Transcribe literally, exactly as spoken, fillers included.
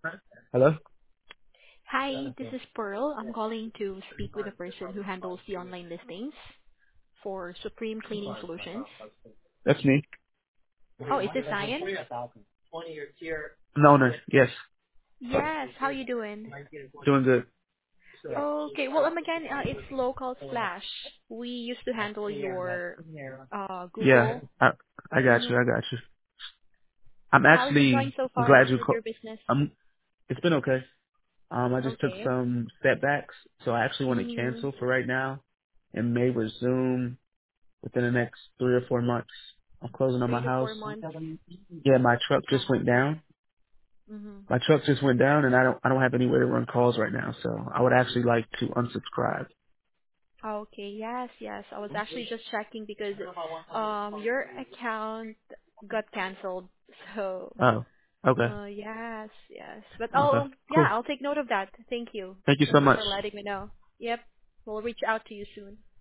Hello? Hi, this is Pearl. I'm calling to speak with the person who handles the online listings for Supreme Cleaning Solutions. That's me. Oh, is this Zion? I'm the owner. Yes. Yes. How you doing? Doing good. Okay. Well, um, again, uh, it's Local Splash. We used to handle your uh, Yeah. Google. I I got Mm-hmm. you. I got you. I'm How is it going actually so far glad you with called. your business? Um, it's been okay. Um, I just took Okay. some setbacks, so I actually want to Mm-hmm. cancel for right now and may resume within the next three or four months. I'm closing on Three my to house. four months. Yeah, my truck just went Okay. down. Mm-hmm. My truck just went down, and I don't I don't have anywhere to run calls right now, so I would actually like to unsubscribe. Okay. Yes, yes. I was actually just checking because um your account got canceled. So, Oh, okay, uh yes, yes. But okay, I'll yeah, cool. I'll take note of that. Thank you. Thank you so Thank you much. for letting me know. Yep. We'll reach out to you soon.